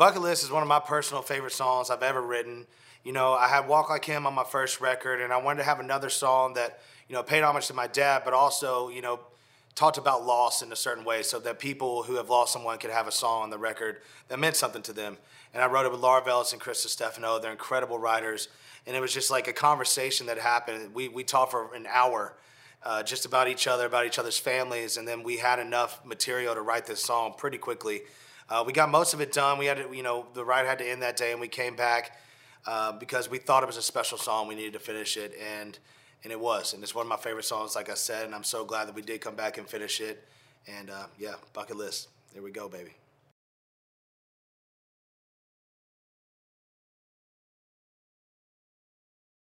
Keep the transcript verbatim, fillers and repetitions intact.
Bucket List is one of my personal favorite songs I've ever written. You know, I had Walk Like Him on my first record, and I wanted to have another song that, you know, paid homage to my dad, but also, you know, talked about loss in a certain way so that people who have lost someone could have a song on the record that meant something to them. And I wrote it with Laura Vellis and Krista Stefano. They're incredible writers. And it was just like a conversation that happened. We, we talked for an hour uh, just about each other, about each other's families, and then we had enough material to write this song pretty quickly. Uh, we got most of it done. We had to, you know, the ride had to end that day, and we came back uh, because we thought it was a special song. We needed to finish it, and and it was. And it's one of my favorite songs, like I said, and I'm so glad that we did come back and finish it. And uh, yeah, Bucket List. There we go, baby.